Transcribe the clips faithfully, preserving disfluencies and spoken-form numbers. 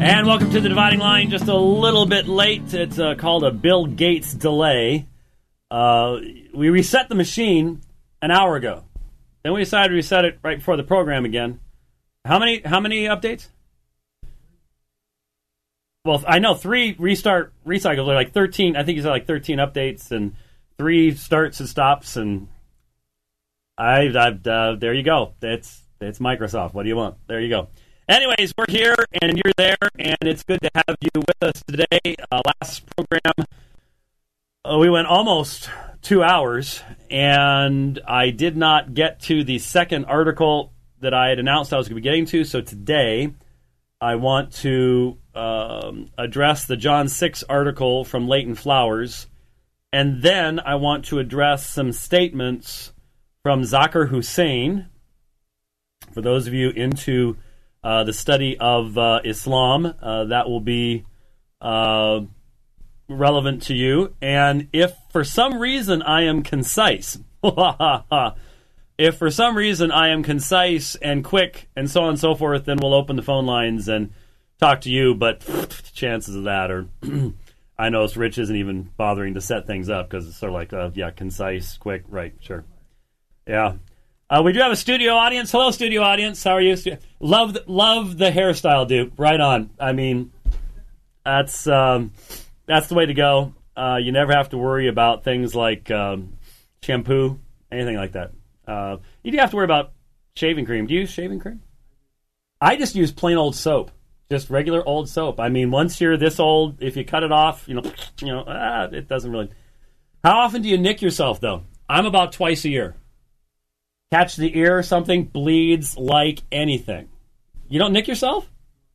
And welcome to the Dividing Line. Just a little bit late. It's uh, called a Bill Gates delay. Uh, we reset the machine an hour ago. Then we decided to reset it right before the program again. How many? How many updates? Well, I know three restart recycles are like thirteen. I think you said like thirteen updates and three starts and stops. And I, I've uh, there you go. It's it's Microsoft. What do you want? There you go. Anyways, we're here and you're there, and it's good to have you with us today. Uh, last program, uh, we went almost two hours, and I did not get to the second article that I had announced I was going to be getting to. So today, I want to um, address the John six article from Leighton Flowers, and then I want to address some statements from Zakir Hussain. For those of you into Uh, the study of uh, Islam, uh, that will be uh, relevant to you. And if for some reason I am concise, if for some reason I am concise and quick and so on and so forth, then we'll open the phone lines and talk to you. But chances of that are, I know Rich isn't even bothering to set things up because it's sort of like, uh, yeah, concise, quick, right, sure. Yeah. Uh, we do have a studio audience. Hello, studio audience. How are you? Love, the, love the hairstyle, dude. Right on. I mean, that's um, that's the way to go. Uh, you never have to worry about things like um, shampoo, anything like that. Uh, you do have to worry about shaving cream. Do you use shaving cream? I just use plain old soap, just regular old soap. I mean, once you're this old, if you cut it off, you know, you know, ah, it doesn't really. How often do you nick yourself, though? I'm about twice a year. Catch the ear or something, bleeds like anything. You don't nick yourself?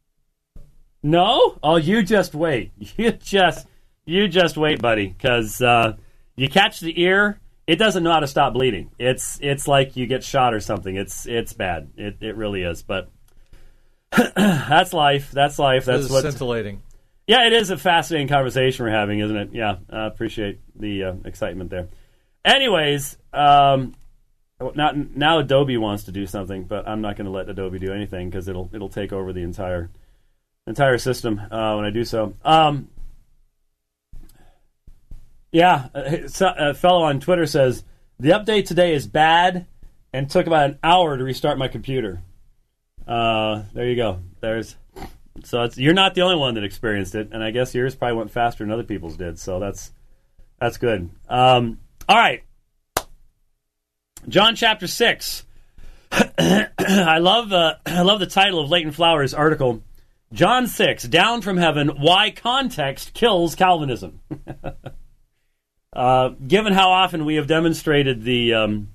No? Oh, you just wait. You just, you just wait, buddy, because uh, you catch the ear, it doesn't know how to stop bleeding. It's it's like you get shot or something. It's it's bad. It it really is. But that's life. That's life. That's what's scintillating. Yeah, it is a fascinating conversation we're having, isn't it? Yeah, I appreciate the uh, excitement there. Anyways. Um, Now, now Adobe wants to do something, but I'm not going to let Adobe do anything because it'll it'll take over the entire entire system uh, when I do so. Um, yeah, a, a fellow on Twitter says the update today is bad and took about an hour to restart my computer. Uh, there you go. There's so it's, you're not the only one that experienced it, and I guess yours probably went faster than other people's did. So that's that's good. Um, all right. John chapter six. I love uh, I love the title of Leighton Flowers' article. John six, Down from Heaven, Why Context Kills Calvinism. uh, given how often we have demonstrated the um,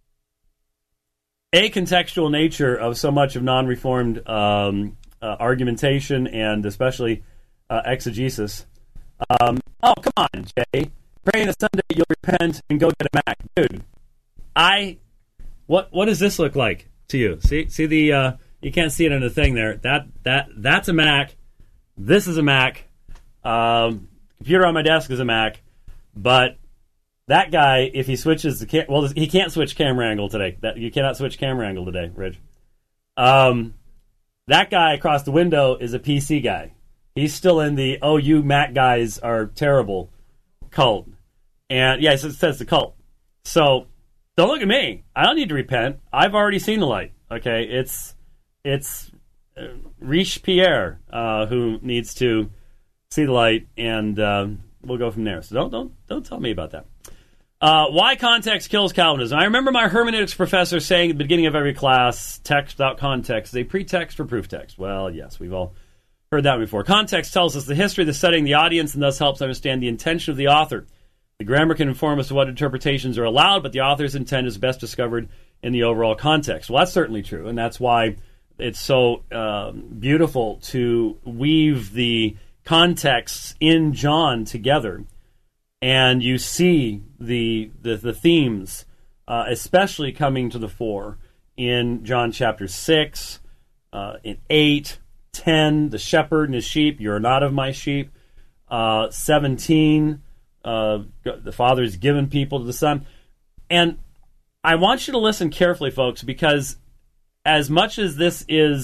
acontextual nature of so much of non-reformed um, uh, argumentation and especially uh, exegesis. Um, oh, come on, Jay. Praying that Sunday you'll repent and go get a Mac. Dude. I, what what does this look like to you? See see the uh, you can't see it in the thing there. That that that's a Mac. This is a Mac. Um, computer on my desk is a Mac. But that guy, if he switches the cam- well, he can't switch camera angle today. That you cannot switch camera angle today, Rich. Um, that guy across the window is a P C guy. He's still in the oh you Mac guys are terrible cult. And yeah, it says the cult. So. Don't look at me. I don't need to repent. I've already seen the light. Okay, it's it's uh, Riche Pierre uh, who needs to see the light, and uh, we'll go from there. So don't don't don't tell me about that. Uh, why context kills Calvinism? I remember my hermeneutics professor saying at the beginning of every class, text without context is a pretext for proof text. Well, yes, we've all heard that before. Context tells us the history, the setting, the audience, and thus helps understand the intention of the author. The grammar can inform us of what interpretations are allowed, but the author's intent is best discovered in the overall context. Well, that's certainly true, and that's why it's so uh, beautiful to weave the contexts in John together, and you see the the, the themes, uh, especially coming to the fore in John chapter six, uh, in eight, ten, the shepherd and his sheep, you're not of my sheep, uh, seventeen, Uh, the Father's given people to the Son. And I want you to listen carefully, folks, because as much as this is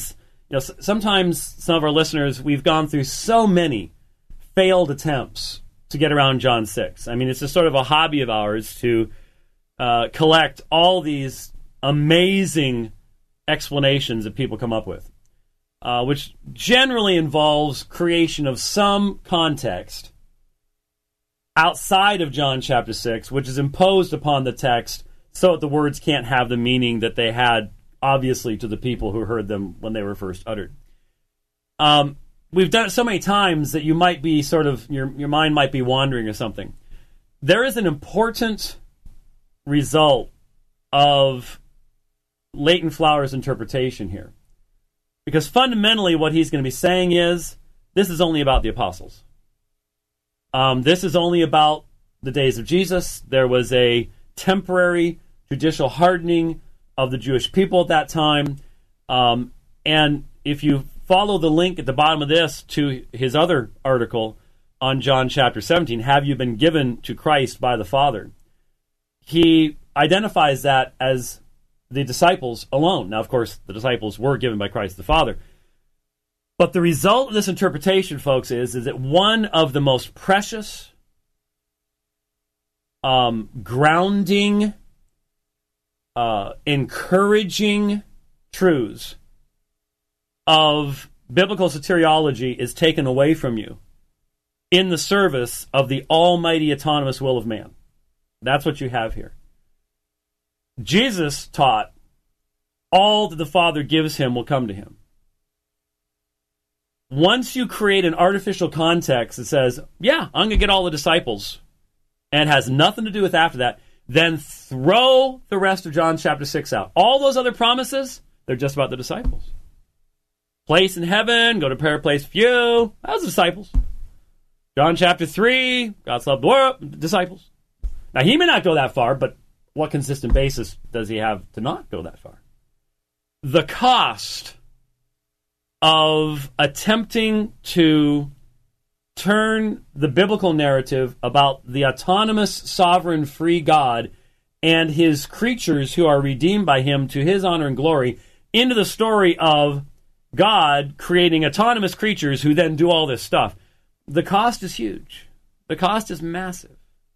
you know, s- sometimes some of our listeners, we've gone through so many failed attempts to get around John six. I mean, it's just sort of a hobby of ours to uh, collect all these amazing explanations that people come up with, uh, which generally involves creation of some context outside of John chapter six, which is imposed upon the text so that the words can't have the meaning that they had, obviously, to the people who heard them when they were first uttered. Um, we've done it so many times that you might be sort of, your, your mind might be wandering or something. There is an important result of Leighton Flower's interpretation here. Because fundamentally what he's going to be saying is, this is only about the apostles. Um, this is only about the days of Jesus. There was a temporary judicial hardening of the Jewish people at that time. Um, and if you follow the link at the bottom of this to his other article on John chapter seventeen, Have You Been Given to Christ by the Father? He identifies that as the disciples alone. Now, of course, the disciples were given by Christ the Father. But the result of this interpretation, folks, is, is that one of the most precious, um, grounding, uh, encouraging truths of biblical soteriology is taken away from you in the service of the almighty autonomous will of man. That's what you have here. Jesus taught, all that the Father gives him will come to him. Once you create an artificial context that says, yeah, I'm going to get all the disciples, and has nothing to do with after that, then throw the rest of John chapter six out. All those other promises, they're just about the disciples. Place in heaven, go to prepare a place for you, that was the disciples. John chapter three, God so loved the world, disciples. Now, he may not go that far, but what consistent basis does he have to not go that far? The cost of attempting to turn the biblical narrative about the autonomous, sovereign, free God and his creatures who are redeemed by him to his honor and glory into the story of God creating autonomous creatures who then do all this stuff. The cost is huge. The cost is massive.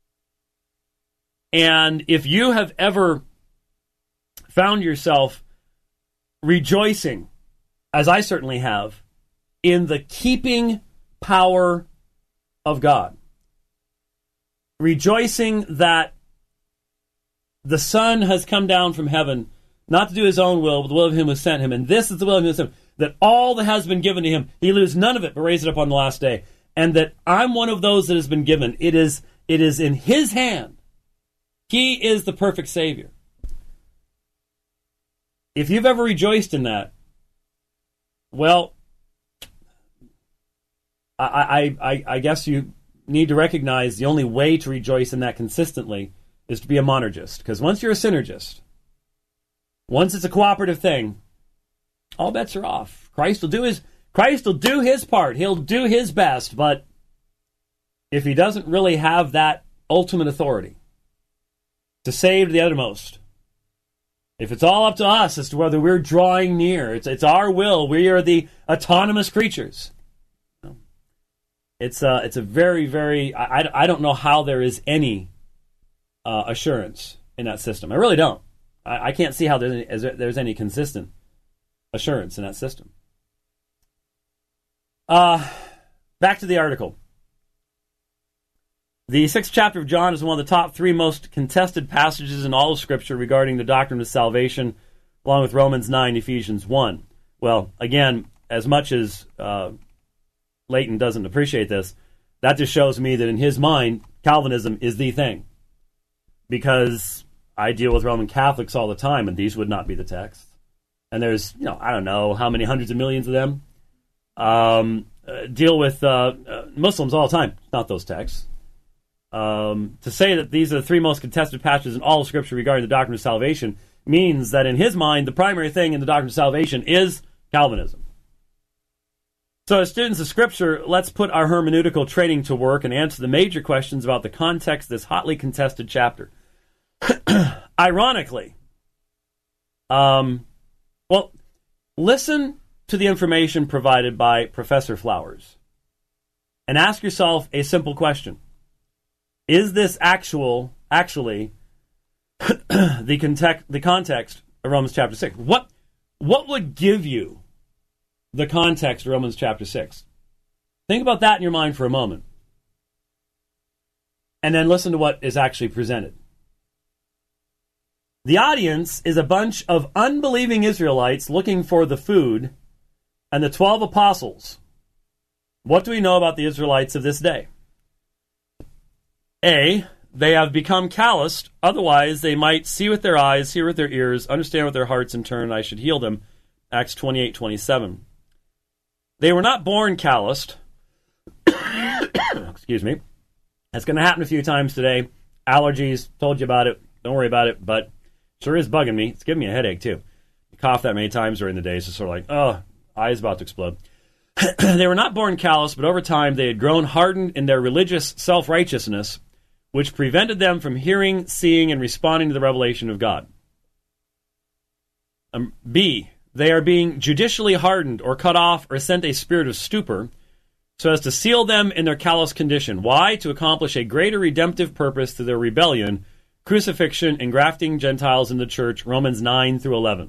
And if you have ever found yourself rejoicing, as I certainly have, in the keeping power of God, rejoicing that the Son has come down from heaven, not to do his own will, but the will of him who sent him, and this is the will of him who sent him, that all that has been given to him, he lose none of it, but raise it up on the last day, and that I'm one of those that has been given. It is, it is in his hand. He is the perfect Savior. If you've ever rejoiced in that, well, I, I, I, I guess you need to recognize the only way to rejoice in that consistently is to be a monergist. Because once you're a synergist, once it's a cooperative thing, all bets are off. Christ will do his Christ will do his part. He'll do his best, but if he doesn't really have that ultimate authority to save to the uttermost, if it's all up to us as to whether we're drawing near, it's it's our will, we are the autonomous creatures. It's a, it's a very, very, I, I don't know how there is any uh, assurance in that system. I really don't. I, I can't see how there's any, there's any consistent assurance in that system. Uh, back to the article. The sixth chapter of John is one of the top three most contested passages in all of Scripture regarding the doctrine of salvation, along with Romans nine, Ephesians one. Well, again, as much as uh, Leighton doesn't appreciate this, that just shows me that in his mind, Calvinism is the thing. Because I deal with Roman Catholics all the time, and these would not be the texts. And there's, you know, I don't know how many hundreds of millions of them. Um, uh, deal with uh, uh, Muslims all the time, not those texts. Um, to say that these are the three most contested passages in all of Scripture regarding the doctrine of salvation means that in his mind, the primary thing in the doctrine of salvation is Calvinism. So as students of Scripture, let's put our hermeneutical training to work and answer the major questions about the context of this hotly contested chapter. Ironically, um, well, listen to the information provided by Professor Flowers and ask yourself a simple question. Is this actual, actually the, context, the context of Romans chapter six? What, what would give you the context of Romans chapter six? Think about that in your mind for a moment. And then listen to what is actually presented. The audience is a bunch of unbelieving Israelites looking for the food, and the twelve apostles. What do we know about the Israelites of this day? A, they have become calloused, otherwise they might see with their eyes, hear with their ears, understand with their hearts, in turn I should heal them. Acts twenty-eight twenty-seven. They were not born calloused. Excuse me. That's going to happen a few times today. Allergies, told you about it. Don't worry about it, but sure is bugging me. It's giving me a headache, too. You cough that many times during the day, so it's sort of like, oh, eyes about to explode. They were not born callous, but over time they had grown hardened in their religious self-righteousness, which prevented them from hearing, seeing, and responding to the revelation of God. Um, B, they are being judicially hardened or cut off or sent a spirit of stupor, so as to seal them in their callous condition. Why? To accomplish a greater redemptive purpose through their rebellion, crucifixion, and grafting Gentiles in the church, Romans nine through eleven.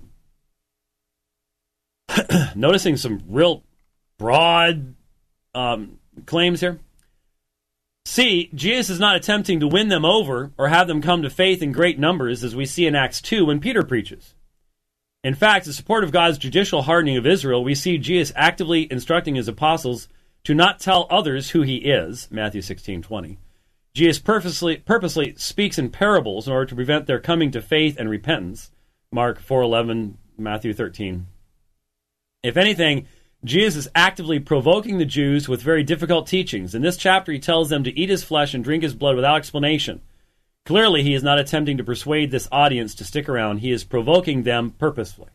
Noticing some real broad um, claims here. C, Jesus is not attempting to win them over or have them come to faith in great numbers, as we see in Acts two when Peter preaches. In fact, in support of God's judicial hardening of Israel, we see Jesus actively instructing his apostles to not tell others who he is, Matthew sixteen twenty. Jesus purposely, purposely speaks in parables in order to prevent their coming to faith and repentance, Mark four eleven, Matthew thirteen. If anything, Jesus is actively provoking the Jews with very difficult teachings. In this chapter, he tells them to eat his flesh and drink his blood without explanation. Clearly, he is not attempting to persuade this audience to stick around. He is provoking them purposefully.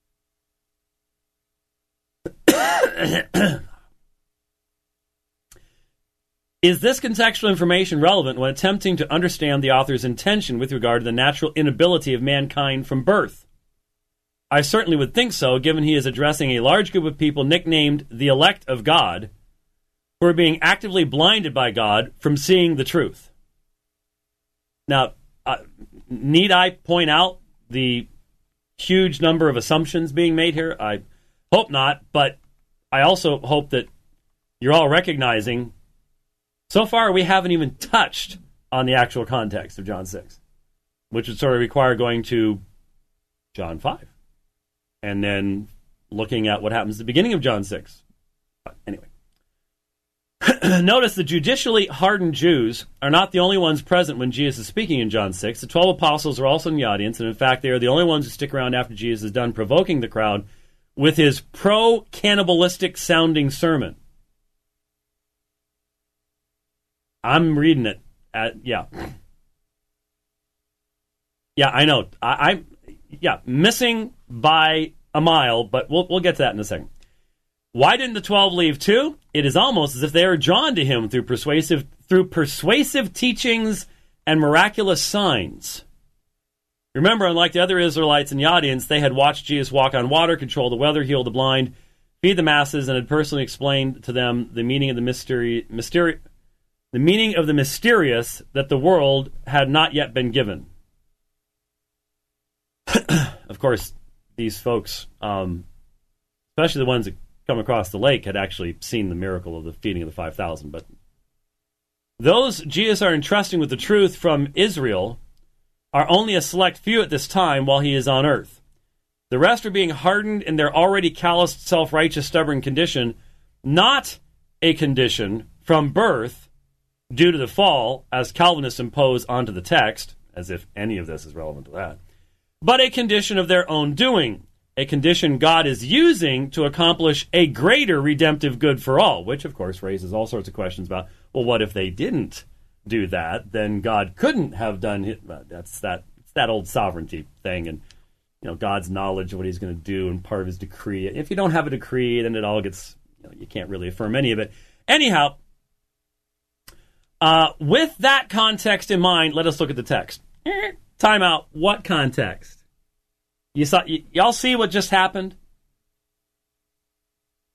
Is this contextual information relevant when attempting to understand the author's intention with regard to the natural inability of mankind from birth? I certainly would think so, given he is addressing a large group of people nicknamed the elect of God, who are being actively blinded by God from seeing the truth. Now, uh, need I point out the huge number of assumptions being made here? I hope not, but I also hope that you're all recognizing so far we haven't even touched on the actual context of John six, which would sort of require going to John five and then looking at what happens at the beginning of John six. But anyway. Notice the judicially hardened Jews are not the only ones present when Jesus is speaking in John six. The twelve apostles are also in the audience, and in fact they are the only ones who stick around after Jesus is done provoking the crowd with his pro-cannibalistic sounding sermon. I'm reading it. At, yeah. Yeah, I know. I, I yeah, missing by a mile, but we'll we'll get to that in a second. Why didn't the twelve leave too? It is almost as if they are drawn to him through persuasive through persuasive teachings and miraculous signs. Remember, unlike the other Israelites in the audience, they had watched Jesus walk on water, control the weather, heal the blind, feed the masses, and had personally explained to them the meaning of the mystery, mystery, the meaning of the mysterious that the world had not yet been given. Of course, these folks, um, especially the ones that come across the lake, had actually seen the miracle of the feeding of the five thousand. But those Jesus are entrusting with the truth from Israel are only a select few at this time while he is on earth. The rest are being hardened in their already calloused, self-righteous, stubborn condition, not a condition from birth due to the fall, as Calvinists impose onto the text, as if any of this is relevant to that, but a condition of their own doing, a condition God is using to accomplish a greater redemptive good for all, which, of course, raises all sorts of questions about, well, what if they didn't do that? Then God couldn't have done it. That's that, it's that old sovereignty thing, and you know, God's knowledge of what he's going to do and part of his decree. If you don't have a decree, then it all gets, you know, you can't really affirm any of it. Anyhow, uh, with that context in mind, let us look at the text. Time out. What context? You saw, y- y'all see what just happened?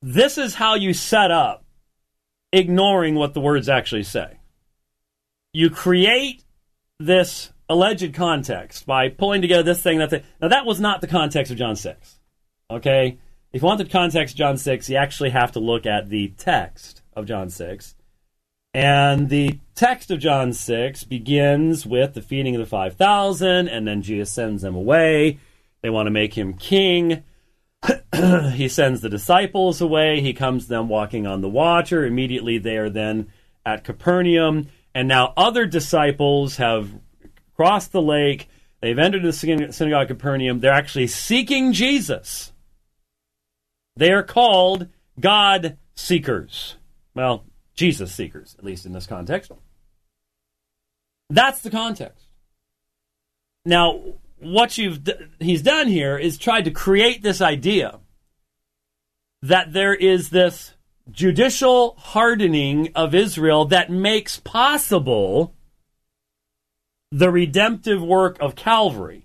this is how you set up ignoring what the words actually say. You create this alleged context by pulling together this thing, that thing. Now, that was not the context of John six. Okay? If you want the context of John six, you actually have to look at the text of John six. And the text of John six begins with the feeding of the five thousand, and then Jesus sends them away. They want to make him king. He sends the disciples away. He comes to them walking on the water. Immediately they are then at Capernaum. And now other disciples have crossed the lake. They've entered the synagogue of Capernaum. They're actually seeking Jesus. They are called God seekers. Well, Jesus seekers, at least in this context. That's the context. Now, what you've he's done here is tried to create this idea that there is this judicial hardening of Israel that makes possible the redemptive work of Calvary.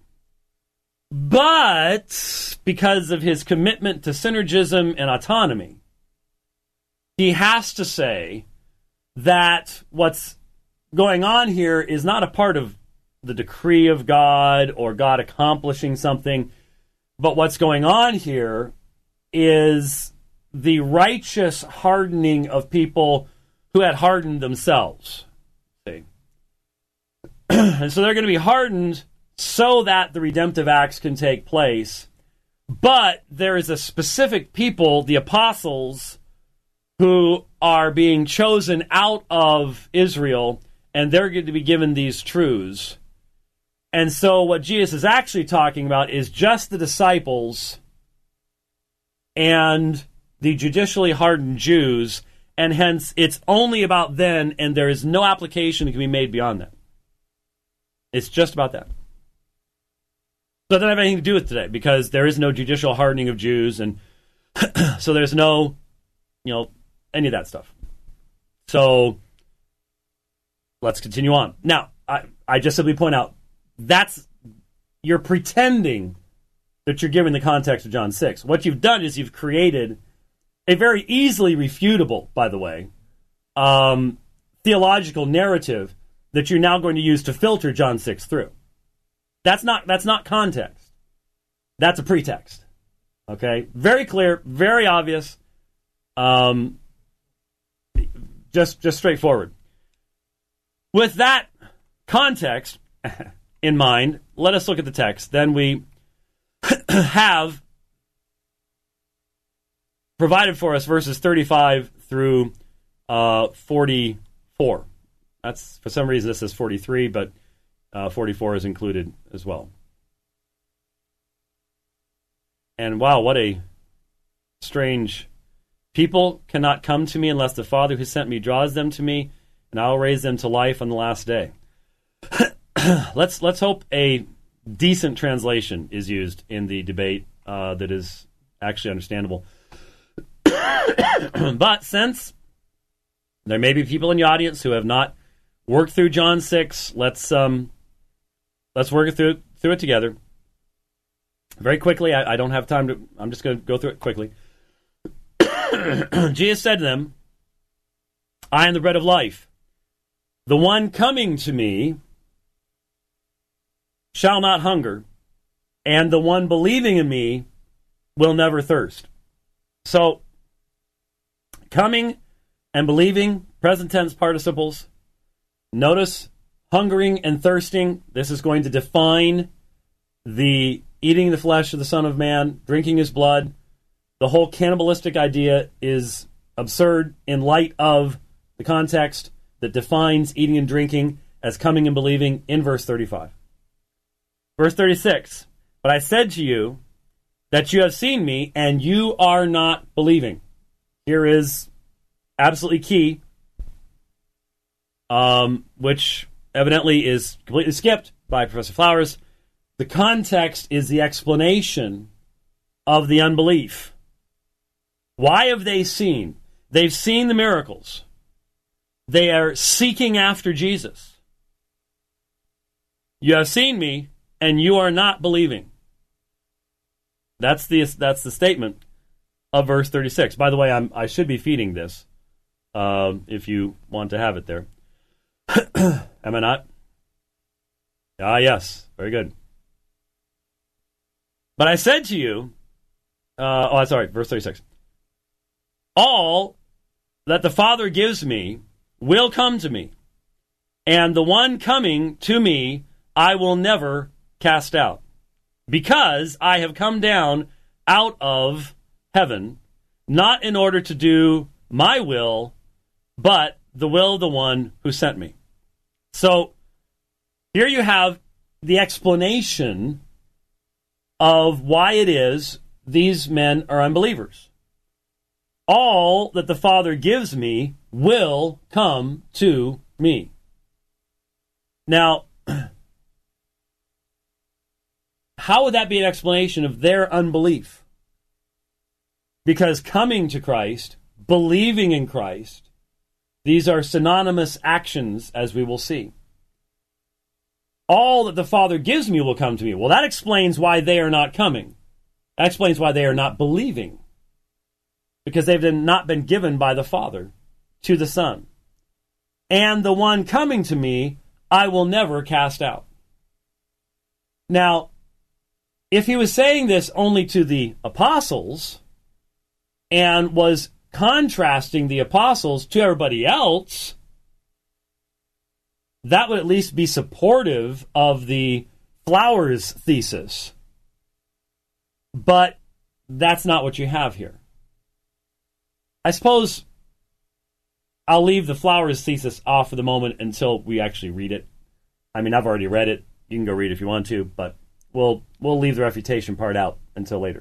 But because of his commitment to synergism and autonomy, he has to say that what's going on here is not a part of the decree of God or God accomplishing something, but what's going on here is the righteous hardening of people who had hardened themselves. See? And so they're going to be hardened so that the redemptive acts can take place. But there is a specific people, the apostles, who are being chosen out of Israel, and they're going to be given these truths. And so what Jesus is actually talking about is just the disciples and the judicially hardened Jews, and hence it's only about then, and there is no application that can be made beyond that. It's just about that. So it doesn't have anything to do with today, because there is no judicial hardening of Jews, and so there's no, you know, any of that stuff. So let's continue on. Now, I, I just simply point out, that's, you're pretending that you're giving the context of John six. What you've done is you've created a very easily refutable, by the way, um, theological narrative that you're now going to use to filter John six through. That's not that's not context. That's a pretext. Okay? Very clear, very obvious, um, just just straightforward. With that context in mind, let us look at the text. Then we have provided for us verses thirty-five through uh, forty-four. That's, for some reason, this says forty-three, but uh, forty-four is included as well. And wow, what a strange... People cannot come to me unless the Father who sent me draws them to me, and I will raise them to life on the last day. let's let's hope a decent translation is used in the debate uh, that is actually understandable. But since there may be people in the audience who have not worked through John six, let's um, let's work it through through it together very quickly. I, I don't have time to. I'm just going to go through it quickly. Jesus said to them, "I am the bread of life. The one coming to me shall not hunger, and the one believing in me will never thirst." So, coming and believing, present tense participles. Notice hungering and thirsting. This is going to define the eating the flesh of the Son of Man, drinking his blood. The whole cannibalistic idea is absurd in light of the context that defines eating and drinking as coming and believing in verse thirty-five. Verse thirty-six, "But I said to you that you have seen me, and you are not believing." Here is absolutely key, um, which evidently is completely skipped by Professor Flowers. The context is the explanation of the unbelief. Why have they seen? They've seen the miracles. They are seeking after Jesus. You have seen me, and you are not believing. That's the that's the statement. of verse thirty-six. By the way, I'm, I should be feeding this um, if you want to have it there. Am I not? Ah, yes. Very good. But I said to you, uh, oh, sorry, verse thirty-six. All that the Father gives me will come to me, and the one coming to me I will never cast out, because I have come down out of heaven, not in order to do my will, but the will of the one who sent me. So here you have the explanation of why it is these men are unbelievers. All that the Father gives me will come to me. Now, how would that be an explanation of their unbelief? Because coming to Christ, believing in Christ, these are synonymous actions, as we will see. All that the Father gives me will come to me. Well, that explains why they are not coming. That explains why they are not believing. Because they've not been given by the Father to the Son. And the one coming to me, I will never cast out. Now, if he was saying this only to the apostles and was contrasting the apostles to everybody else, that would at least be supportive of the Flowers thesis. But that's not what you have here. I suppose I'll leave the Flowers thesis off for the moment until we actually read it. I mean, I've already read it. You can go read it if you want to, but we'll we'll leave the refutation part out until later.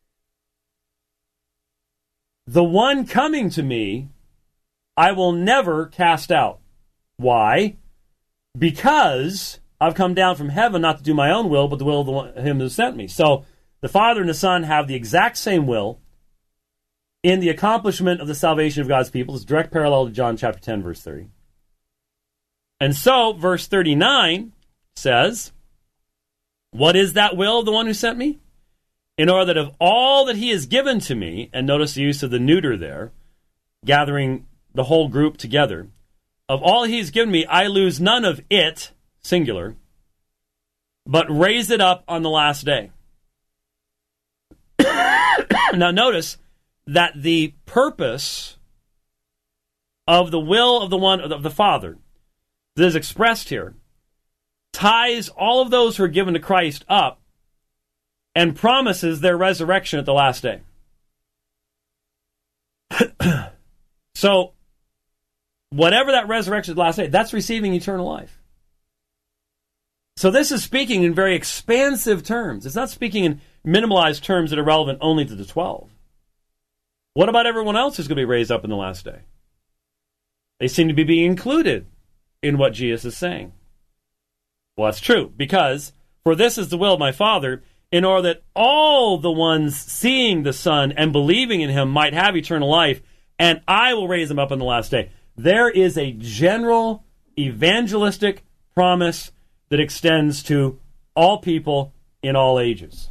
The one coming to me, I will never cast out. Why? Because I've come down from heaven not to do my own will, but the will of the one, him who sent me. So the Father and the Son have the exact same will in the accomplishment of the salvation of God's people. It's a direct parallel to John chapter ten, verse thirty. And so, verse thirty-nine says, what is that will of the one who sent me? In order that of all that he has given to me, and notice the use of the neuter there, gathering the whole group together, of all he has given me, I lose none of it, singular, but raise it up on the last day. Now notice that the purpose of the will of the one of the Father that is expressed here ties all of those who are given to Christ up and promises their resurrection at the last day. So, whatever that resurrection at the last day, that's receiving eternal life. So this is speaking in very expansive terms. It's not speaking in minimalized terms that are relevant only to the twelve. What about everyone else who's going to be raised up in the last day? They seem to be being included in what Jesus is saying. Well, that's true, because for this is the will of my Father, in order that all the ones seeing the Son and believing in him might have eternal life, and I will raise them up in the last day. There is a general evangelistic promise that extends to all people in all ages.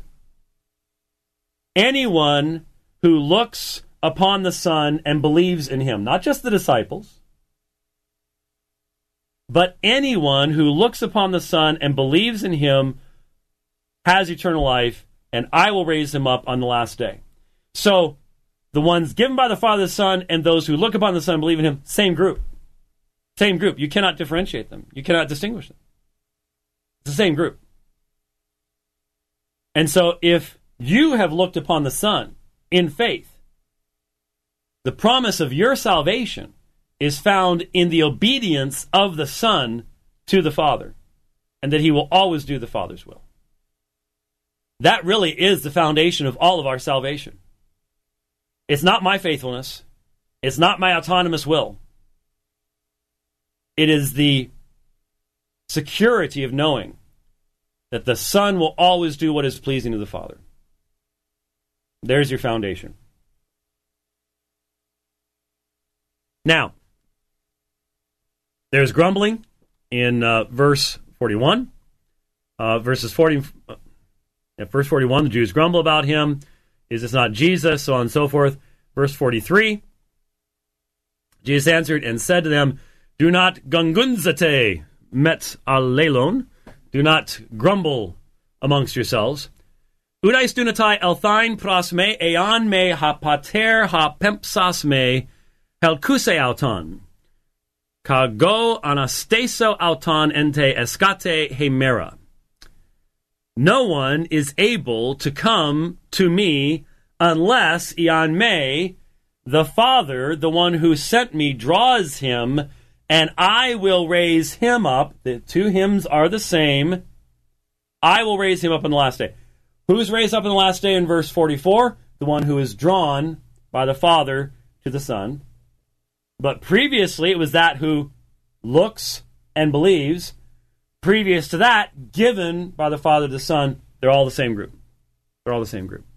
Anyone who looks upon the Son and believes in him, not just the disciples, but anyone who looks upon the Son and believes in him has eternal life, and I will raise him up on the last day. So, the ones given by the Father, the Son, and those who look upon the Son and believe in him, same group. Same group. You cannot differentiate them. You cannot distinguish them. It's the same group. And so, if you have looked upon the Son in faith, the promise of your salvation is found in the obedience of the Son to the Father, and that he will always do the Father's will. That really is the foundation of all of our salvation. It's not my faithfulness. It's not my autonomous will. It is the security of knowing that the Son will always do what is pleasing to the Father. There's your foundation. Now, there's grumbling in uh, verse forty-one. Uh, verses forty, uh, at verse forty-one, the Jews grumble about him. Is this not Jesus? So on and so forth. Verse forty-three, Jesus answered and said to them, do not gungunzate met allelon, do not grumble amongst yourselves. Udais dunatai elthain pros me eon me ha pater ha pempsas me helkuse auton. Kago anastaso auton ente escate hemera. No one is able to come to me unless eon me, the Father, the one who sent me, draws him, and I will raise him up. The two hymns are the same. I will raise him up on the last day. Who's raised up on the last day in verse forty-four? The one who is drawn by the Father to the Son. But previously it was that who looks and believes. Previous to that, given by the Father to the Son. They're all the same group. They're all the same group.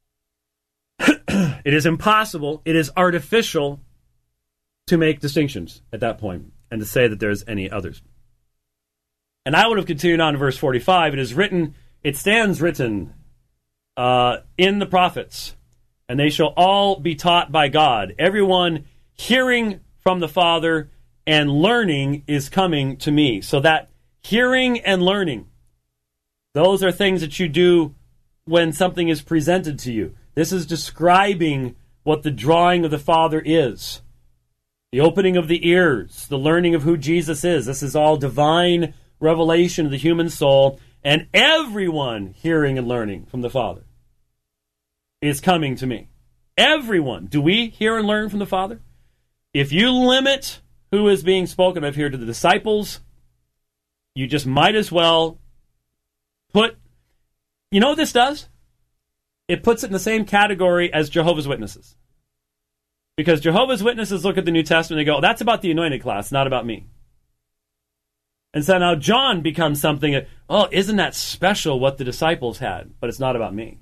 It is impossible, it is artificial to make distinctions at that point and to say that there's any others. And I would have continued on to verse forty-five. It is written, it stands written uh, in the prophets, and they shall all be taught by God. Everyone hearing from the Father and learning is coming to me. So that hearing and learning, those are things that you do when something is presented to you. This is describing what the drawing of the Father is. The opening of the ears, the learning of who Jesus is. This is all divine revelation of the human soul, and everyone hearing and learning from the Father is coming to me. Everyone. Do we hear and learn from the Father? If you limit who is being spoken of here to the disciples, you just might as well put... You know what this does? It puts it in the same category as Jehovah's Witnesses. Because Jehovah's Witnesses look at the New Testament and they go, that's about the anointed class, not about me. And so now John becomes something, that, oh, isn't that special what the disciples had? But it's not about me.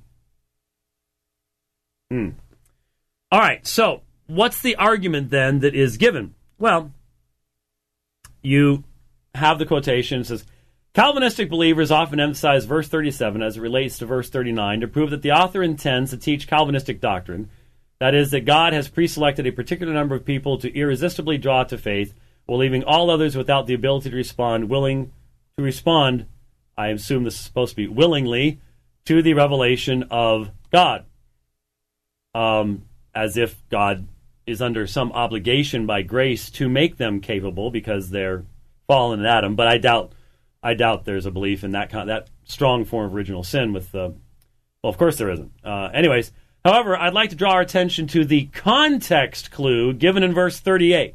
Hmm. All right, so what's the argument then that is given? Well, you have the quotation. It says, Calvinistic believers often emphasize verse thirty-seven as it relates to verse thirty-nine to prove that the author intends to teach Calvinistic doctrine. That is, that God has pre-selected a particular number of people to irresistibly draw to faith, while leaving all others without the ability to respond, willing to respond, I assume this is supposed to be willingly, to the revelation of God. Um, as if God is under some obligation by grace to make them capable because they're fallen in Adam. But I doubt I doubt there's a belief in that kind, that strong form of original sin with, uh, well, of course there isn't. Uh, anyways, however, I'd like to draw our attention to the context clue given in verse thirty-eight.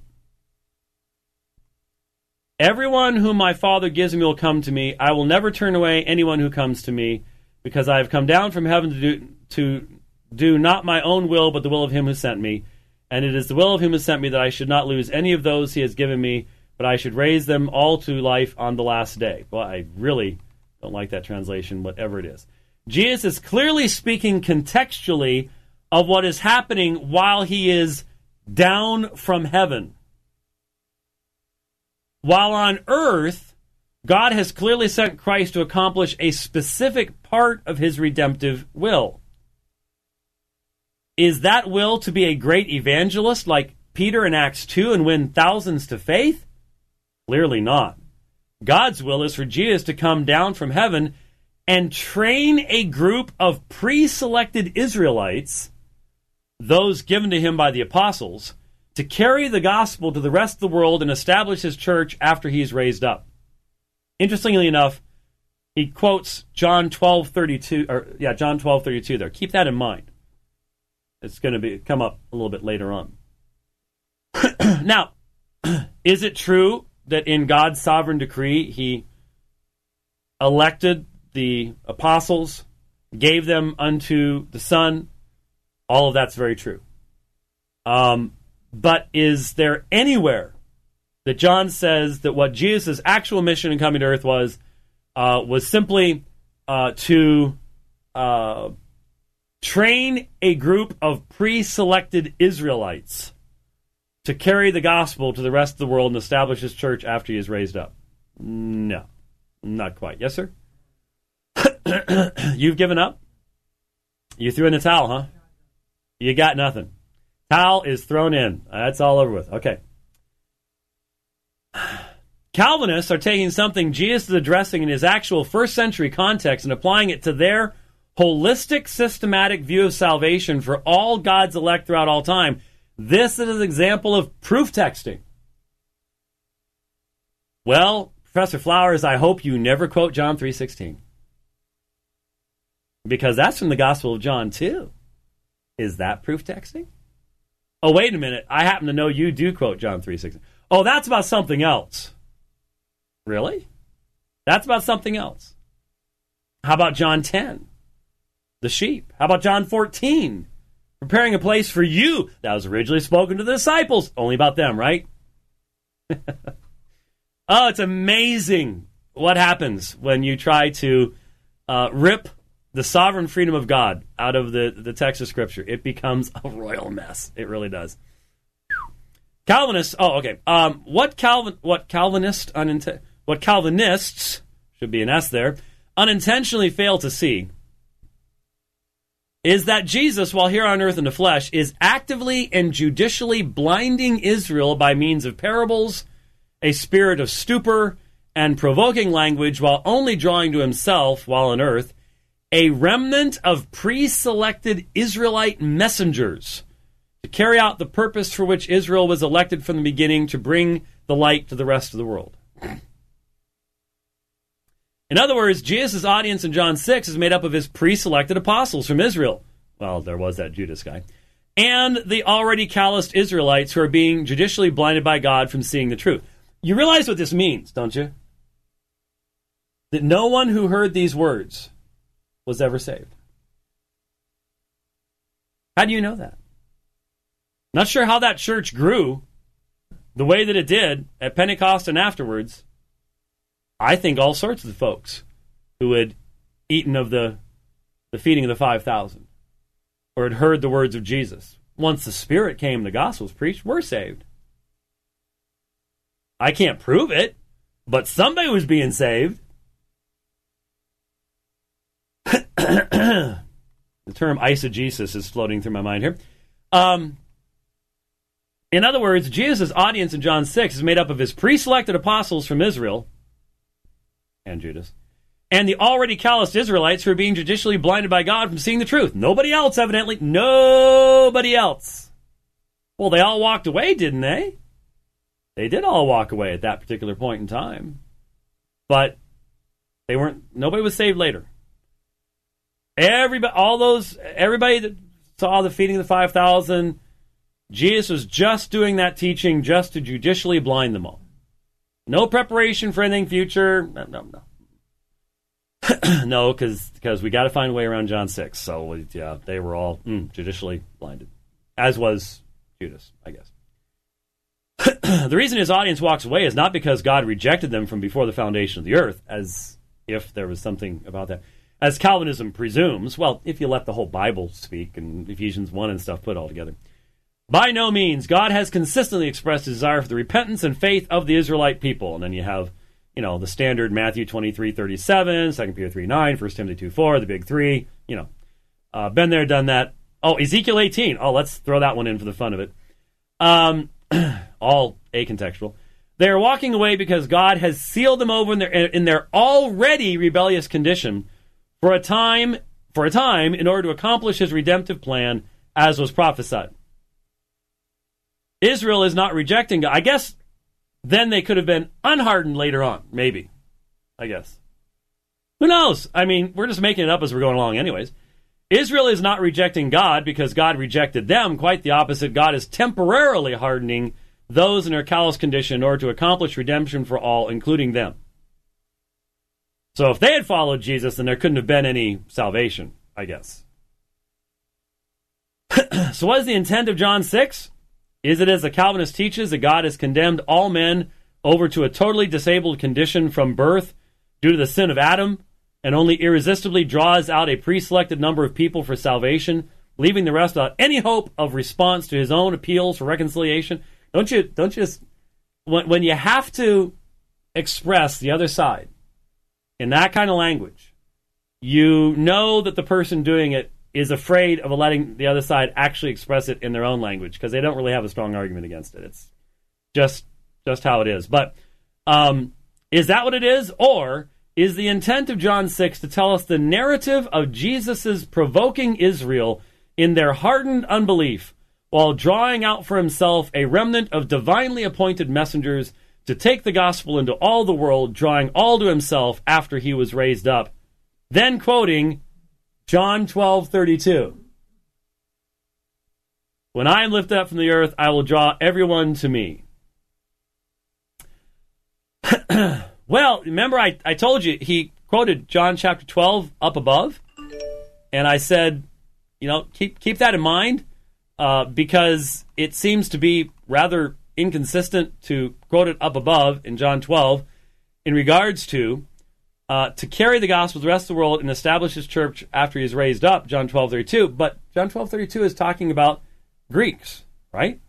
Everyone whom my Father gives me will come to me. I will never turn away anyone who comes to me, because I have come down from heaven to do, to do not my own will, but the will of him who sent me. And it is the will of him who sent me that I should not lose any of those he has given me, but I should raise them all to life on the last day. Well, I really don't like that translation, whatever it is. Jesus is clearly speaking contextually of what is happening while he is down from heaven. While on earth, God has clearly sent Christ to accomplish a specific part of his redemptive will. Is that will to be a great evangelist like Peter in Acts two and win thousands to faith? Clearly not. God's will is for Jesus to come down from heaven and train a group of pre-selected Israelites, those given to him by the apostles, to carry the gospel to the rest of the world and establish his church after he's raised up. Interestingly enough, he quotes John twelve thirty-two, or yeah, John twelve thirty-two there. Keep that in mind. It's going to be come up a little bit later on. Now, is it true that in God's sovereign decree he elected the apostles, gave them unto the Son? All of that's very true. Um, but is there anywhere that John says that what Jesus' actual mission in coming to earth was, uh, was simply uh, to uh, train a group of pre-selected Israelites to carry the gospel to the rest of the world and establish his church after he is raised up? No, not quite. Yes, sir? You've given up? You threw in the towel, huh? You got nothing. Towel is thrown in. That's all over with. Okay. Calvinists are taking something Jesus is addressing in his actual first century context and applying it to their holistic, systematic view of salvation for all God's elect throughout all time. This is an example of proof texting. Well, Professor Flowers, I hope you never quote John three sixteen. Because that's from the Gospel of John, too. Is that proof texting? Oh, wait a minute. I happen to know you do quote John three sixteen. Oh, that's about something else. Really? That's about something else. How about John ten? The sheep. How about John fourteen? Preparing a place for you. That was originally spoken to the disciples. Only about them, right? Oh, it's amazing what happens when you try to uh, rip the sovereign freedom of God out of the, the text of Scripture. It becomes a royal mess. It really does. Calvinists. Oh, okay. Um, what Calvin? What Calvinist? Unint- what Calvinists should be an S there. Unintentionally fail to see is that Jesus, while here on earth in the flesh, is actively and judicially blinding Israel by means of parables, a spirit of stupor, and provoking language, while only drawing to himself, while on earth, a remnant of pre-selected Israelite messengers to carry out the purpose for which Israel was elected from the beginning, to bring the light to the rest of the world. In other words, Jesus' audience in John six is made up of his pre-selected apostles from Israel. Well, there was that Judas guy. And the already calloused Israelites who are being judicially blinded by God from seeing the truth. You realize what this means, don't you? That no one who heard these words was ever saved. How do you know that? Not sure how that church grew the way that it did at Pentecost and afterwards. I think all sorts of the folks who had eaten of the, the feeding of the five thousand or had heard the words of Jesus, once the Spirit came, the gospel was preached, were saved. I can't prove it, but somebody was being saved. The term eisegesis is floating through my mind here. Um, in other words, Jesus' audience in John six is made up of his pre-selected apostles from Israel, and Judas, and the already calloused Israelites who are being judicially blinded by God from seeing the truth. Nobody else, evidently. Nobody else. Well, they all walked away, didn't they? They did all walk away at that particular point in time. But they weren't, nobody was saved later. Everybody, all those, everybody that saw the feeding of the five thousand, Jesus was just doing that teaching just to judicially blind them all. No preparation for anything future. No, no, no. No, because we got to find a way around John six. So, yeah, they were all mm, judicially blinded. As was Judas, I guess. The reason his audience walks away is not because God rejected them from before the foundation of the earth, as if there was something about that. As Calvinism presumes, well, if you let the whole Bible speak and Ephesians one and stuff put all together. By no means, God has consistently expressed his desire for the repentance and faith of the Israelite people. And then you have, you know, the standard Matthew twenty-three thirty-seven, Second Peter three nine, First Timothy two four, the big three, you know. Uh, been there, done that. Oh, Ezekiel eighteen. Oh, let's throw that one in for the fun of it. Um, all acontextual. They are walking away because God has sealed them over in their, in their already rebellious condition for a time, for a time in order to accomplish his redemptive plan as was prophesied. Israel is not rejecting God. I guess then they could have been unhardened later on. Maybe. I guess. Who knows? I mean, we're just making it up as we're going along anyways. Israel is not rejecting God because God rejected them. Quite the opposite. God is temporarily hardening those in their callous condition in order to accomplish redemption for all, including them. So if they had followed Jesus, then there couldn't have been any salvation, I guess. So what is the intent of John six? Is it as the Calvinist teaches that God has condemned all men over to a totally disabled condition from birth due to the sin of Adam, and only irresistibly draws out a pre-selected number of people for salvation, leaving the rest without any hope of response to his own appeals for reconciliation? Don't you, don't you just, when, when you have to express the other side in that kind of language, you know that the person doing it is afraid of letting the other side actually express it in their own language because they don't really have a strong argument against it. It's just just how it is. But um, is that what it is? Or is the intent of John six to tell us the narrative of Jesus' provoking Israel in their hardened unbelief while drawing out for himself a remnant of divinely appointed messengers to take the gospel into all the world, drawing all to himself after he was raised up? Then quoting John twelve thirty-two. When I am lifted up from the earth, I will draw everyone to me. Well, remember I, I told you he quoted John chapter twelve up above, and I said, you know, keep keep that in mind, uh, because it seems to be rather inconsistent to quote it up above in John twelve in regards to uh, to carry the gospel to the rest of the world and establish his church after he is raised up, John twelve thirty-two. But John twelve thirty-two is talking about Greeks, right?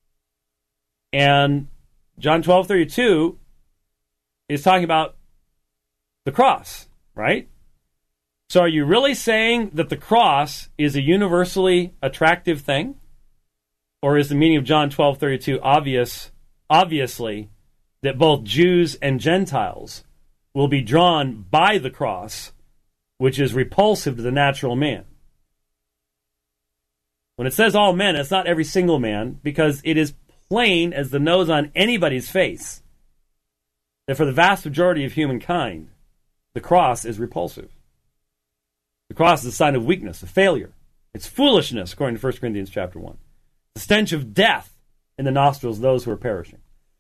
And John twelve thirty-two is talking about the cross, right? So are you really saying that the cross is a universally attractive thing? Or is the meaning of John twelve thirty-two obvious, obviously that both Jews and Gentiles will be drawn by the cross, which is repulsive to the natural man? When it says all men, it's not every single man, because it is plain as the nose on anybody's face that for the vast majority of humankind, the cross is repulsive. The cross is a sign of weakness, of failure. It's foolishness, according to First Corinthians chapter one. The stench of death in the nostrils of those who are perishing.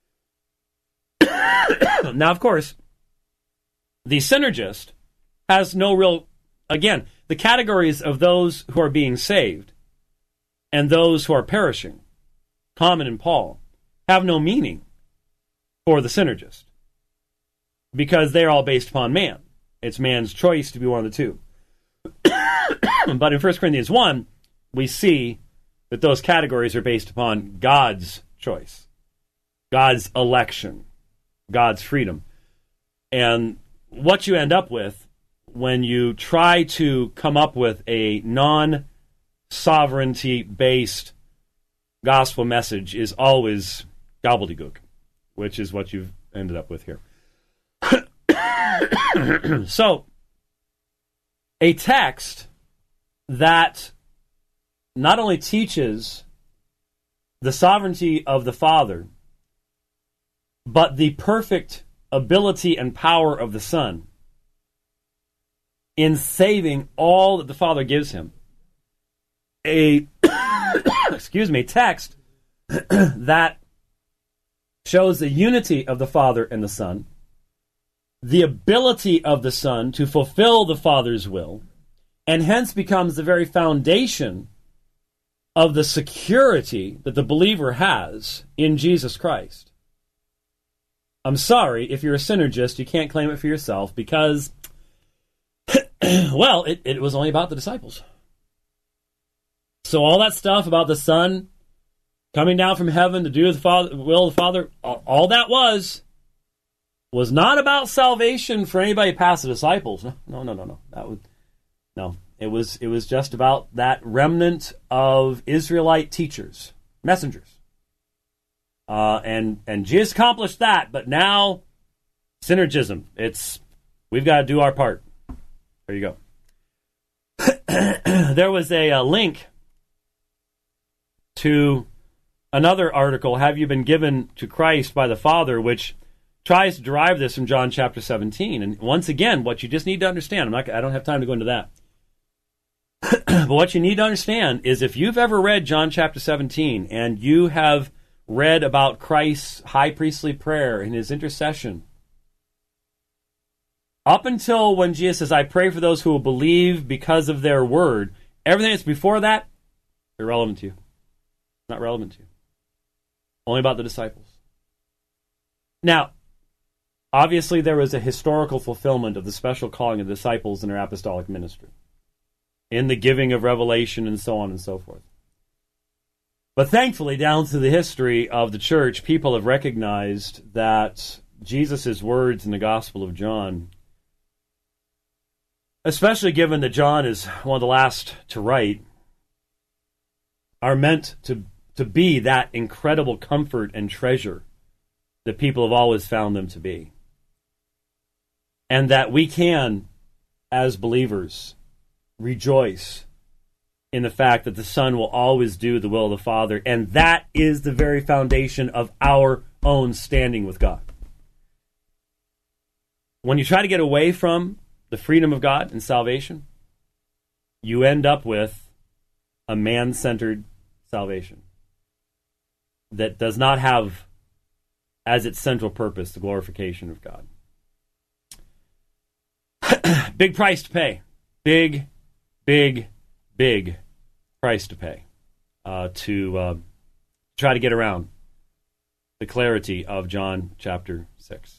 Now, of course, the synergist has no real, again, the categories of those who are being saved and those who are perishing, common in Paul, have no meaning for the synergist, because they're all based upon man. It's man's choice to be one of the two. But in First Corinthians one, we see that those categories are based upon God's choice, God's election, God's freedom. And what you end up with when you try to come up with a non-sovereignty-based gospel message is always gobbledygook, which is what you've ended up with here. So, a text that not only teaches the sovereignty of the Father, but the perfect ability and power of the Son in saving all that the Father gives him. A excuse me, text that shows the unity of the Father and the Son, the ability of the Son to fulfill the Father's will, and hence becomes the very foundation of the security that the believer has in Jesus Christ. I'm sorry, if you're a synergist, you can't claim it for yourself because, well, it, it was only about the disciples. So all that stuff about the Son coming down from heaven to do the Father, will of the Father, all, all that was, was not about salvation for anybody past the disciples. No, no, no, no, no. That was, no. It was, it was just about that remnant of Israelite teachers, messengers. Uh, and, and Jesus accomplished that, but now, synergism. It's, we've got to do our part. There you go. There was a, a link to another article, Have You Been Given to Christ by the Father, which tries to derive this from John chapter seventeen. And once again, what you just need to understand, I'm not, I don't have time to go into that. But what you need to understand is if you've ever read John chapter seventeen and you have read about Christ's high priestly prayer and his intercession, up until when Jesus says, I pray for those who will believe because of their word, everything that's before that, irrelevant to you. Not relevant to you. Only about the disciples. Now, obviously there was a historical fulfillment of the special calling of the disciples in their apostolic ministry, in the giving of revelation and so on and so forth. But thankfully, down through the history of the church, people have recognized that Jesus' words in the Gospel of John especially given that John is one of the last to write, are meant to, to be that incredible comfort and treasure that people have always found them to be. And that we can, as believers, rejoice in the fact that the Son will always do the will of the Father, and that is the very foundation of our own standing with God. When you try to get away from the freedom of God and salvation, you end up with a man-centered salvation that does not have as its central purpose the glorification of God. Big price to pay. Big, big, big price to pay uh, to uh, try to get around the clarity of John chapter six.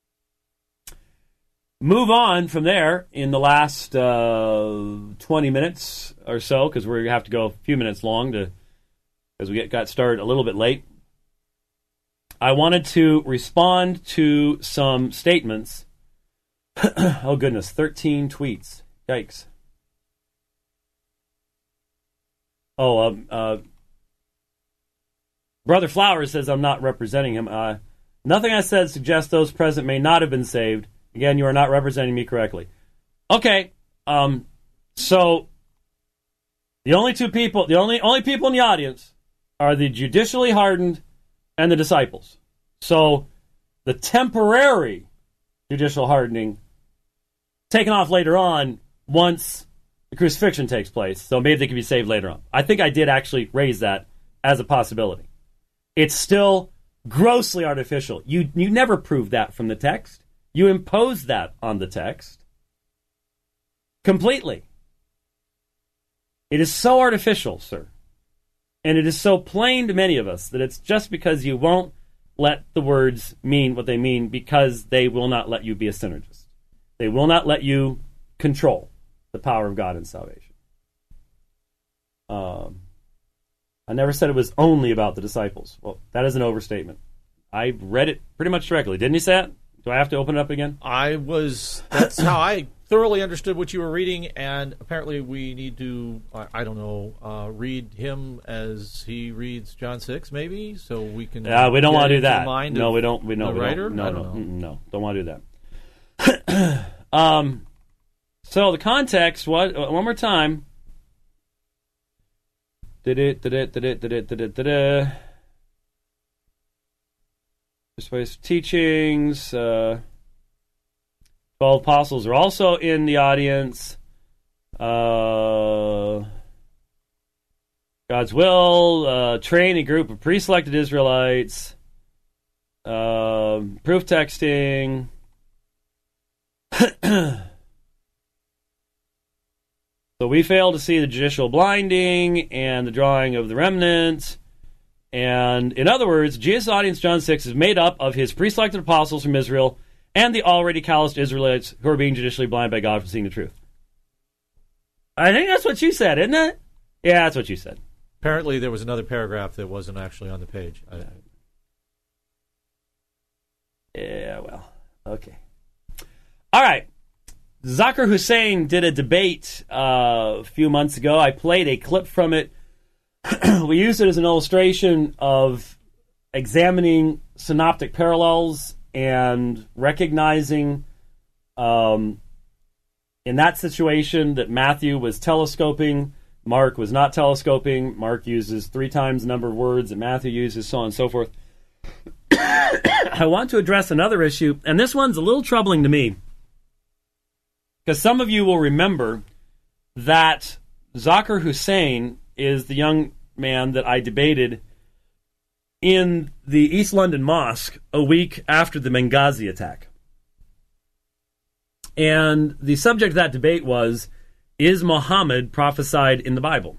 Move on from there in the last uh, twenty minutes or so, because we're going to have to go a few minutes long to because we get, got started a little bit late. I wanted to respond to some statements. Oh, goodness, thirteen tweets. Yikes. Oh, um, uh, Brother Flowers says I'm not representing him. Uh, nothing I said suggests those present may not have been saved. Again, you are not representing me correctly. Okay, um, so the only two people, the only only people in the audience are the judicially hardened and the disciples. So the temporary judicial hardening taken off later on once the crucifixion takes place. So maybe they can be saved later on. I think I did actually raise that as a possibility. It's still grossly artificial. You you never proved that from the text. You imposed that on the text completely. It is so artificial, sir. And it is so plain to many of us that it's just because you won't let the words mean what they mean because they will not let you be a synergist. They will not let you control the power of God in salvation. Um, I never said it was only about the disciples. Well, that is an overstatement. I read it pretty much directly. Didn't you say it? Do I have to open it up again? I was, that's how I thoroughly understood what you were reading, and apparently we need to, I, I don't know, uh, read him as he reads John six, maybe, so we can. Yeah, uh, we don't want to do that. No, we don't. We know. The we writer? Don't, no, I don't no, know. no, don't want to do that. um, so the context was one more time. Did it? Did it? Did it? Did it? Did it? Did it? Persuasive teachings. Uh, Twelve apostles are also in the audience. Uh, God's will. Uh, train a group of pre-selected Israelites. Uh, proof texting. So we fail to see the judicial blinding and the drawing of the remnant. And in other words, Jesus' audience, John six, is made up of his pre-selected apostles from Israel and the already calloused Israelites who are being judicially blinded by God from seeing the truth. I think that's what you said, isn't it? Yeah, that's what you said. Apparently there was another paragraph that wasn't actually on the page. I... Yeah, well, okay. All right. Zakir Hussain did a debate uh, a few months ago. I played a clip from it. We used it as an illustration of examining synoptic parallels and recognizing um, in that situation that Matthew was telescoping, Mark was not telescoping. Mark uses three times the number of words that Matthew uses, so on and so forth. I want to address another issue, and this one's a little troubling to me, because some of you will remember that Zakir Hussain is the young man that I debated in the East London Mosque a week after the Benghazi attack. And the subject of that debate was, is Muhammad prophesied in the Bible?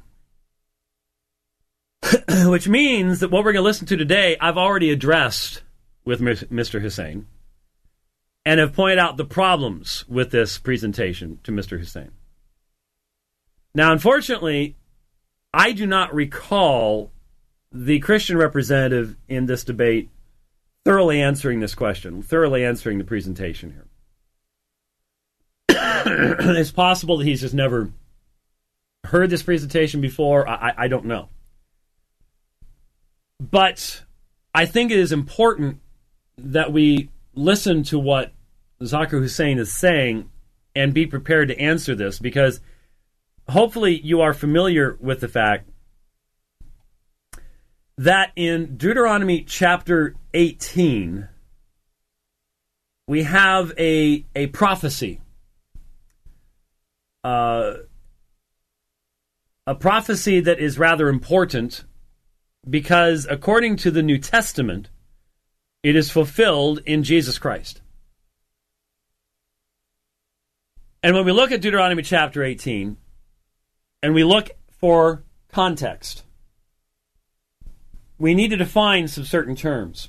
Which means that what we're going to listen to today, I've already addressed with Mister Hussain and have pointed out the problems with this presentation to Mister Hussain. Now, unfortunately, I do not recall the Christian representative in this debate thoroughly answering this question, thoroughly answering the presentation here. it's possible that he's just never heard this presentation before. I, I don't know. But I think it is important that we listen to what Zakir Hussain is saying and be prepared to answer this, because hopefully you are familiar with the fact that in Deuteronomy chapter eighteen, we have a, a prophecy. Uh, a prophecy that is rather important because, according to the New Testament, it is fulfilled in Jesus Christ. And when we look at Deuteronomy chapter eighteen, and we look for context, we need to define some certain terms.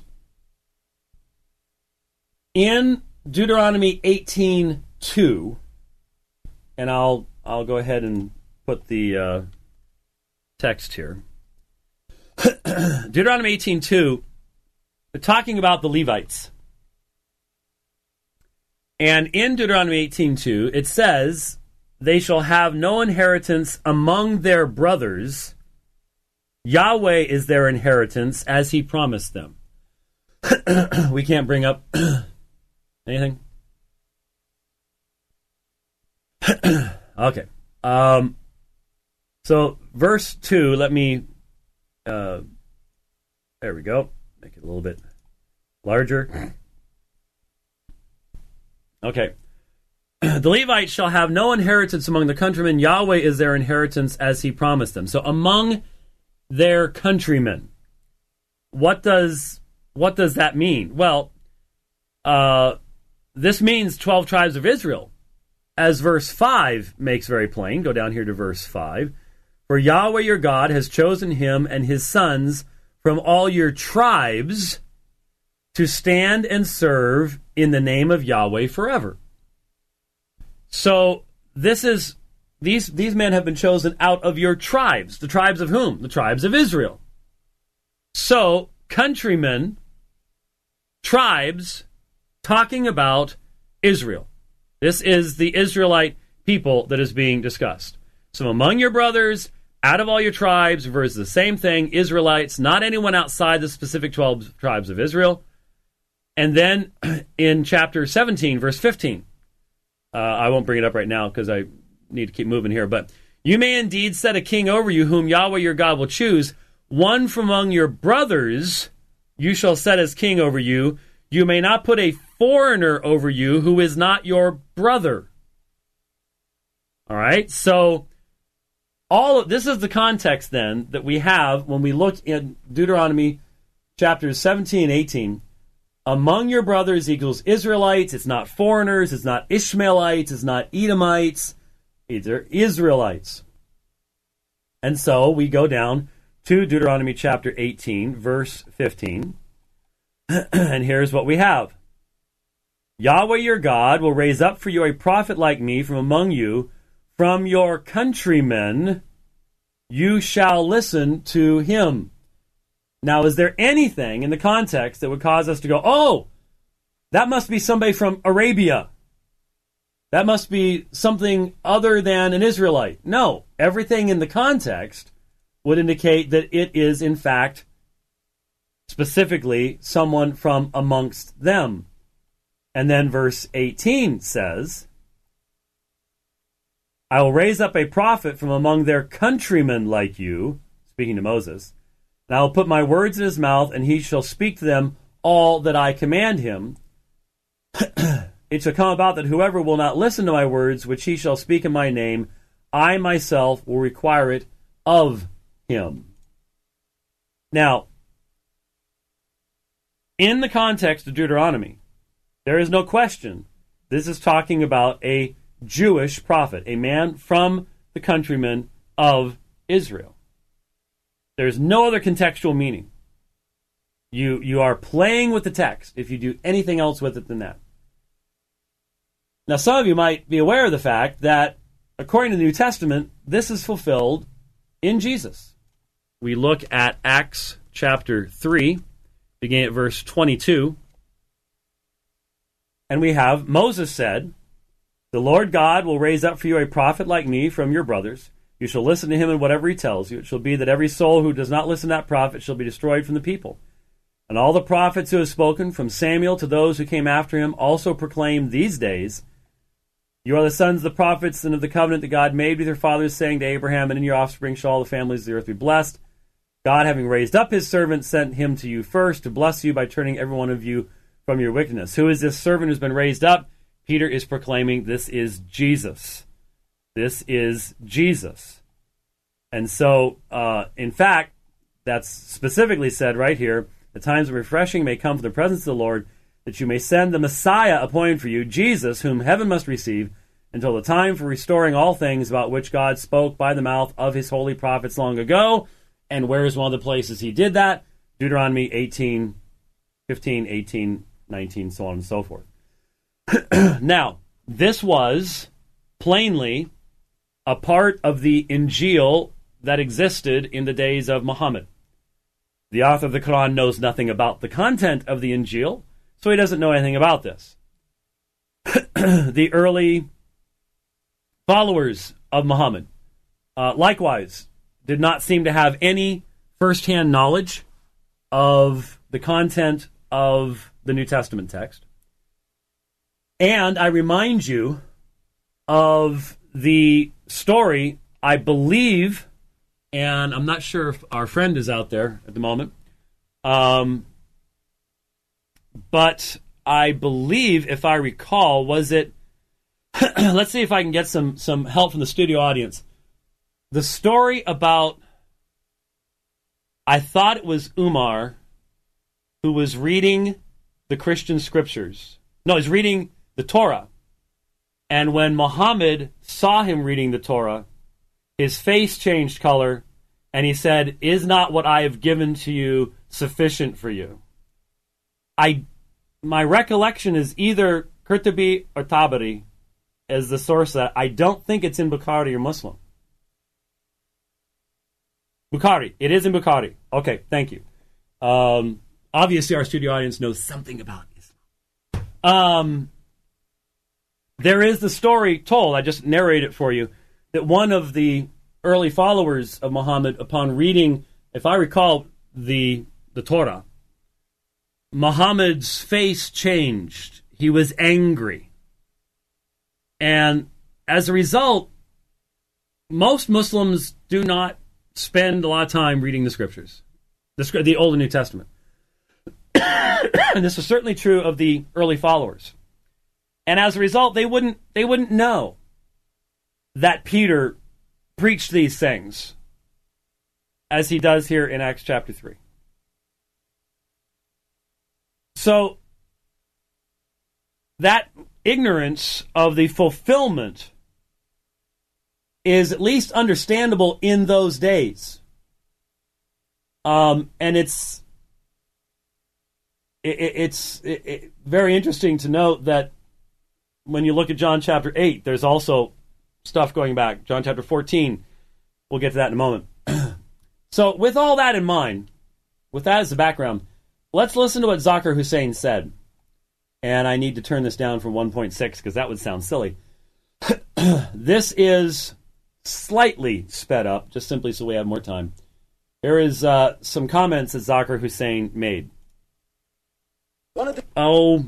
In Deuteronomy eighteen two, and I'll I'll go ahead and put the uh, text here. Deuteronomy eighteen two, they're talking about the Levites. And in Deuteronomy eighteen two, it says, "They shall have no inheritance among their brothers. Yahweh is their inheritance, as he promised them." We can't bring up anything? Okay. Um, so, verse two, let me... Uh, there we go. Make it a little bit larger. Okay. "The Levites shall have no inheritance among the countrymen. Yahweh is their inheritance, as he promised them." So, among their countrymen. What does what does that mean? Well, uh, this means twelve tribes of Israel, as verse five makes very plain. Go down here to verse five. "For Yahweh your God has chosen him and his sons from all your tribes to stand and serve in the name of Yahweh forever." So this is these these men have been chosen out of your tribes. The tribes of whom? The tribes of Israel. So countrymen, tribes, talking about Israel. This is the Israelite people that is being discussed. So among your brothers, out of all your tribes, versus the same thing, Israelites, not anyone outside the specific twelve tribes of Israel. And then in chapter seventeen, verse fifteen, uh, I won't bring it up right now because I need to keep moving here, but "You may indeed set a king over you, whom Yahweh your God will choose. One from among your brothers you shall set as king over you. You may not put a foreigner over you who is not your brother." All right, so all of this is the context then that we have when we look in Deuteronomy chapters seventeen and eighteen. Among your brothers equals Israelites. It's not foreigners. It's not Ishmaelites. It's not Edomites. These are Israelites. And so we go down to Deuteronomy chapter eighteen, verse fifteen. And here's what we have. "Yahweh your God will raise up for you a prophet like me from among you. From your countrymen you shall listen to him." Now, is there anything in the context that would cause us to go, "Oh, that must be somebody from Arabia. That must be something other than an Israelite"? No, everything in the context would indicate that it is, in fact, specifically someone from amongst them. And then verse eighteen says, "I will raise up a prophet from among their countrymen like you," speaking to Moses, "and I will put my words in his mouth, and he shall speak to them all that I command him. It shall come about that whoever will not listen to my words, which he shall speak in my name, I myself will require it of him." Now, in the context of Deuteronomy, there is no question this is talking about a Jewish prophet, a man from the countrymen of Israel. There's no other contextual meaning. You, you are playing with the text if you do anything else with it than that. Now, some of you might be aware of the fact that, according to the New Testament, this is fulfilled in Jesus. We look at Acts chapter three, beginning at verse twenty-two, and we have, Moses said, The Lord God will raise up for you a prophet like me from your brothers. You shall listen to him in whatever he tells you. It shall be that every soul who does not listen to that prophet shall be destroyed from the people. And all the prophets who have spoken, from Samuel to those who came after him, also proclaim these days, you are the sons of the prophets and of the covenant that God made with your fathers, saying to Abraham, and in your offspring shall all the families of the earth be blessed. God, having raised up his servant, sent him to you first to bless you by turning every one of you from your wickedness. Who is this servant who's been raised up? Peter is proclaiming this is Jesus. This is Jesus. And so, uh, in fact, that's specifically said right here, the times of refreshing may come from the presence of the Lord, that you may send the Messiah appointed for you, Jesus, whom heaven must receive, until the time for restoring all things about which God spoke by the mouth of his holy prophets long ago. And where is one of the places he did that? Deuteronomy eighteen, fifteen, eighteen, nineteen, so on and so forth. Now, this was plainly a part of the Injil that existed in the days of Muhammad. The author of the Quran knows nothing about the content of the Injil, so he doesn't know anything about this. The early followers of Muhammad, uh, likewise, did not seem to have any first-hand knowledge of the content of the New Testament text. And I remind you of the story, I believe, and I'm not sure if our friend is out there at the moment, um, but I believe, if I recall, was it, let's see if I can get some, some help from the studio audience. The story about, I thought it was Umar, who was reading the Christian scriptures. No, he's reading the Torah. And when Muhammad saw him reading the Torah, his face changed color, and he said, "Is not what I have given to you sufficient for you?" I, my recollection is either Qurtubi or Tabari as the source of that. I don't think it's in Bukhari or Muslim. Bukhari. It is in Bukhari. Okay, thank you. Um, obviously, our studio audience knows something about Islam. Um, there is the story told, I just narrate it for you, that one of the early followers of Muhammad, upon reading, if I recall, the, the Torah, Muhammad's face changed. He was angry. And as a result, most Muslims do not spend a lot of time reading the scriptures, the, the Old and New Testament. And this is certainly true of the early followers. And as a result, they wouldn't they wouldn't know that Peter preached these things as he does here in Acts chapter three. So that ignorance of the fulfillment is at least understandable in those days. Um, and it's it, it's it, it, very interesting to note that when you look at John chapter eight, there's also stuff going back. John chapter fourteen, we'll get to that in a moment. So with all that in mind, with that as the background, let's listen to what Zakir Hussain said. And I need to turn this down from one point six because that would sound silly. This is slightly sped up, just simply so we have more time. There is uh, some comments that Zakir Hussain made. One of the- oh,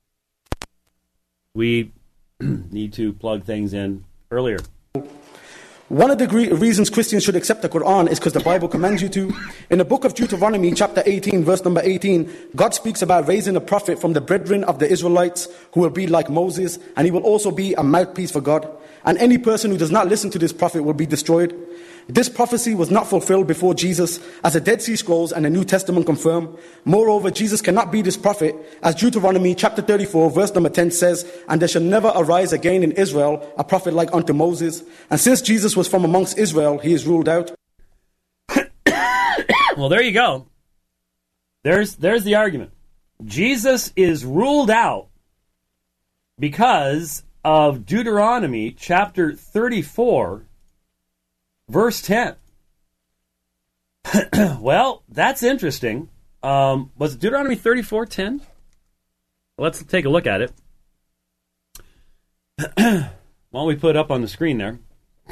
we need to plug things in earlier. One of the gre- reasons Christians should accept the Quran is because the Bible commands you to. In the book of Deuteronomy, chapter eighteen, verse number eighteen, God speaks about raising a prophet from the brethren of the Israelites who will be like Moses, and he will also be a mouthpiece for God. And any person who does not listen to this prophet will be destroyed. This prophecy was not fulfilled before Jesus, as the Dead Sea Scrolls and the New Testament confirm. Moreover, Jesus cannot be this prophet, as Deuteronomy chapter thirty-four, verse number ten says, "And there shall never arise again in Israel a prophet like unto Moses." And since Jesus was from amongst Israel, he is ruled out. Well, there you go. There's there's the argument. Jesus is ruled out because of Deuteronomy chapter thirty-four, verse ten. Well, that's interesting. Um, was it Deuteronomy thirty-four ten? Let's take a look at it. Why don't we put it up on the screen there?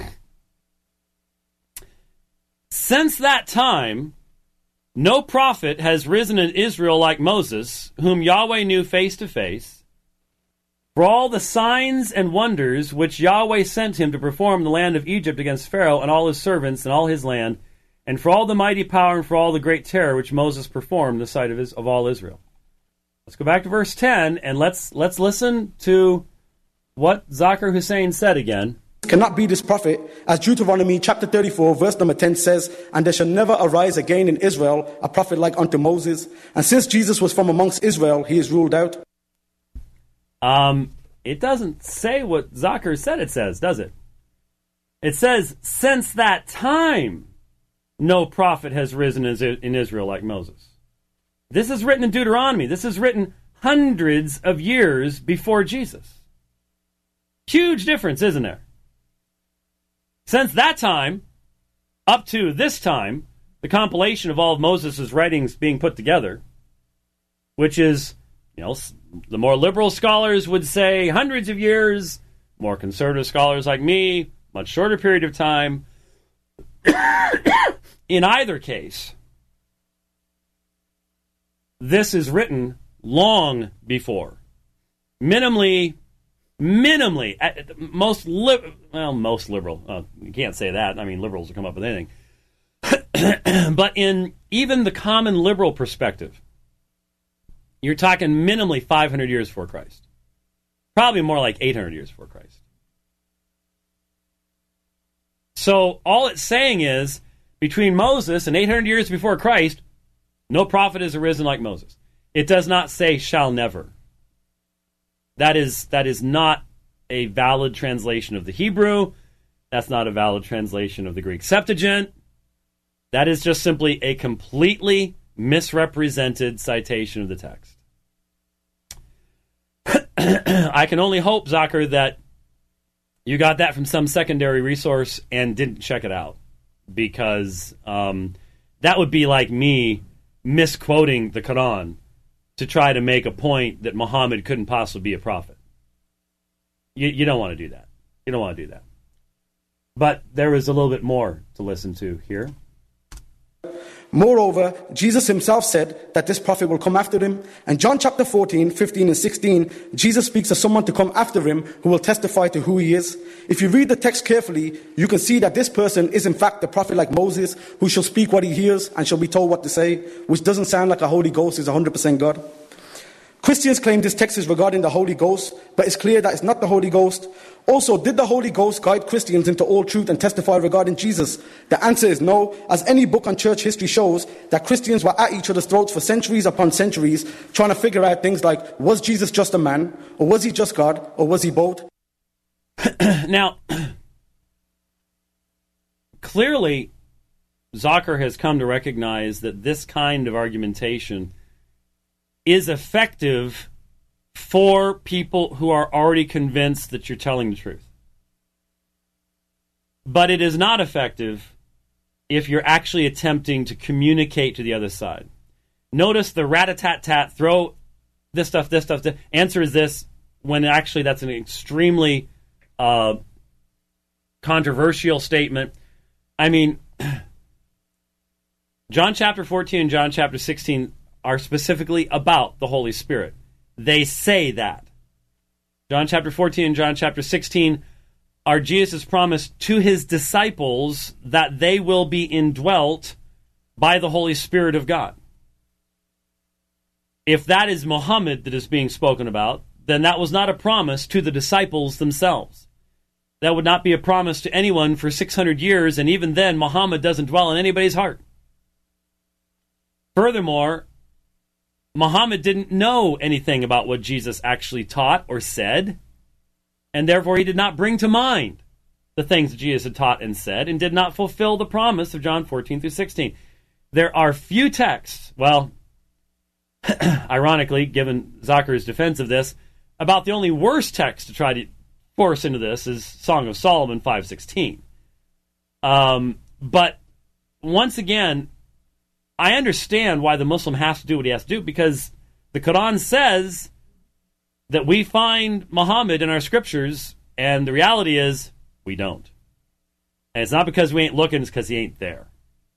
Since that time, no prophet has risen in Israel like Moses, whom Yahweh knew face to face. For all the signs and wonders which Yahweh sent him to perform in the land of Egypt against Pharaoh and all his servants and all his land, and for all the mighty power and for all the great terror which Moses performed in the sight of, his, of all Israel. Let's go back to verse ten, and let's let's listen to what Zakir Hussain said again. Cannot be this prophet, as Deuteronomy chapter thirty-four, verse number ten says, and there shall never arise again in Israel a prophet like unto Moses. And since Jesus was from amongst Israel, he is ruled out. Um, it doesn't say what Zakir said it says, does it? It says, since that time, no prophet has risen in Israel like Moses. This is written in Deuteronomy. This is written hundreds of years before Jesus. Huge difference, isn't there? Since that time, up to this time, the compilation of all of Moses' writings being put together, which is, you know, the more liberal scholars would say hundreds of years, more conservative scholars like me, much shorter period of time. In either case, this is written long before. Minimally, minimally, at most, li- well, most liberal. Uh, you can't say that. I mean, liberals will come up with anything. But in even the common liberal perspective, you're talking minimally five hundred years before Christ. Probably more like eight hundred years before Christ. So all it's saying is, between Moses and eight hundred years before Christ, no prophet has arisen like Moses. It does not say shall never. That is that is not a valid translation of the Hebrew. That's not a valid translation of the Greek Septuagint. That is just simply a completely misrepresented citation of the text. I can only hope, Zakir, that you got that from some secondary resource and didn't check it out, because um, that would be like me misquoting the Quran to try to make a point that Muhammad couldn't possibly be a prophet. You, you don't want to do that. You don't want to do that. But there is a little bit more to listen to here. Moreover, Jesus himself said that this prophet will come after him. And John chapter fourteen, fifteen and sixteen, Jesus speaks of someone to come after him who will testify to who he is. If you read the text carefully, you can see that this person is in fact the prophet like Moses, who shall speak what he hears and shall be told what to say, which doesn't sound like a Holy Ghost is one hundred percent God. Christians claim this text is regarding the Holy Ghost, but it's clear that it's not the Holy Ghost. Also, did the Holy Ghost guide Christians into all truth and testify regarding Jesus? The answer is no, as any book on church history shows that Christians were at each other's throats for centuries upon centuries, trying to figure out things like, was Jesus just a man, or was he just God, or was he both? Now, clearly, Zakir has come to recognize that this kind of argumentation is effective for people who are already convinced that you're telling the truth. But it is not effective if you're actually attempting to communicate to the other side. Notice the rat-a-tat-tat, throw this stuff, this stuff, this, answer is this, when actually that's an extremely uh, controversial statement. I mean, John chapter fourteen and John chapter sixteen are specifically about the Holy Spirit. They say that. John chapter fourteen and John chapter sixteen are Jesus' promise to his disciples that they will be indwelt by the Holy Spirit of God. If that is Muhammad that is being spoken about, then that was not a promise to the disciples themselves. That would not be a promise to anyone for six hundred years, and even then, Muhammad doesn't dwell in anybody's heart. Furthermore, Muhammad didn't know anything about what Jesus actually taught or said, and therefore he did not bring to mind the things that Jesus had taught and said, and did not fulfill the promise of John fourteen through sixteen. There are few texts, well, ironically, given Zakir's defense of this, about the only worst text to try to force into this is Song of Solomon five sixteen. Um, but once again, I understand why the Muslim has to do what he has to do, because the Quran says that we find Muhammad in our scriptures And the reality is, we don't. And it's not because we ain't looking, it's because he ain't there.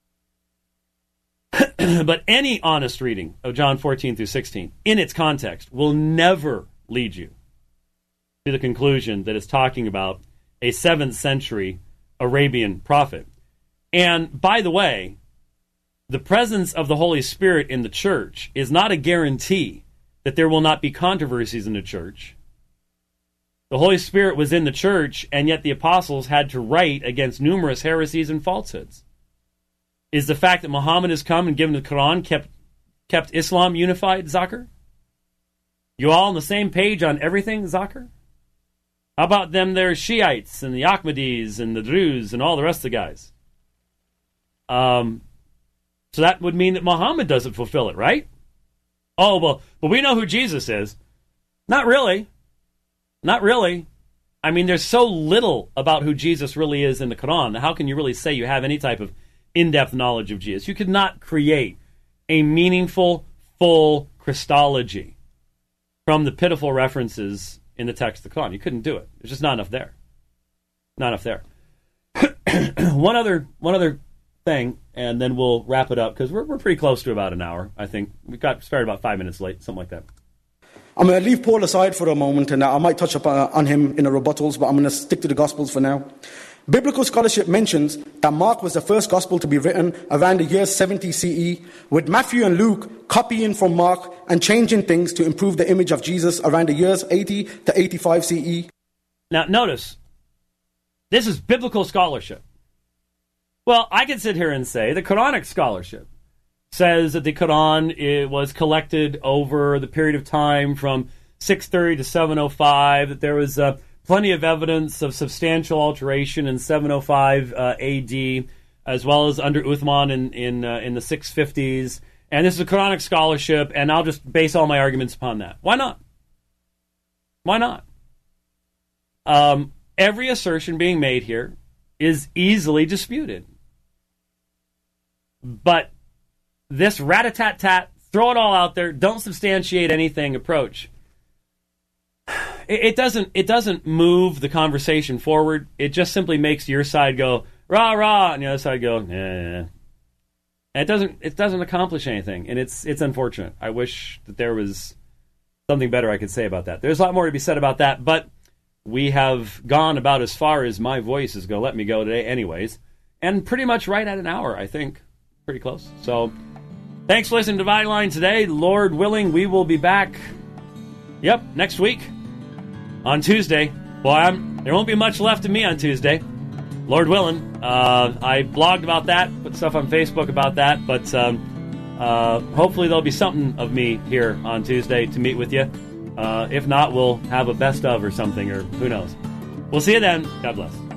But any honest reading of John fourteen through sixteen, in its context, will never lead you to the conclusion that it's talking about a seventh century Arabian prophet. And by the way, the presence of the Holy Spirit in the church is not a guarantee that there will not be controversies in the church. The Holy Spirit was in the church, and yet the apostles had to write against numerous heresies and falsehoods. Is the fact that Muhammad has come and given the Quran kept kept Islam unified, Zakir? You all on the same page on everything, Zakir? How about them there Shiites and the Ahmadis and the Druze and all the rest of the guys? Um, so that would mean that Muhammad doesn't fulfill it, right? Oh, well, but we know who Jesus is. Not really. Not really. I mean, there's so little about who Jesus really is in the Quran. How can you really say you have any type of in-depth knowledge of Jesus? You could not create a meaningful, full Christology from the pitiful references in the text of the Quran. You couldn't do it. There's just not enough there. Not enough there. one other one other thing, and then we'll wrap it up, because we're, we're pretty close to about an hour, I think. We got started about five minutes late, something like that. I'm going to leave Paul aside for a moment, and I might touch up on him in the rebuttals, but I'm going to stick to the Gospels for now. Biblical scholarship mentions that Mark was the first Gospel to be written around the year seventy C E, with Matthew and Luke copying from Mark and changing things to improve the image of Jesus around the years eighty to eighty-five C E. Now, notice, this is biblical scholarship. Well, I can sit here and say the Quranic scholarship says that the Quran it was collected over the period of time from six thirty to seven oh five, that there was uh, plenty of evidence of substantial alteration in seven oh five uh, A D, as well as under Uthman in in, uh, in the six fifties. And this is a Quranic scholarship, and I'll just base all my arguments upon that. Why not? Why not? Um, every assertion being made here is easily disputed. But this rat-a-tat-tat, throw it all out there, don't substantiate anything approach, it, it doesn't it doesn't move the conversation forward. It just simply makes your side go, rah, rah, and the other side go, nah. And it doesn't it doesn't accomplish anything, and it's it's unfortunate. I wish that there was something better I could say about that. There's a lot more to be said about that, but we have gone about as far as my voice is going to let me go today anyways, and pretty much right at an hour, I think. Pretty close. So, thanks for listening to Dividing Line today. Lord willing, we will be back, yep, next week on Tuesday. Boy, I'm, there won't be much left of me on Tuesday. Lord willing. Uh, I blogged about that, put stuff on Facebook about that, but um, uh, hopefully there'll be something of me here on Tuesday to meet with you. Uh, if not, we'll have a best of or something, or who knows. We'll see you then. God bless.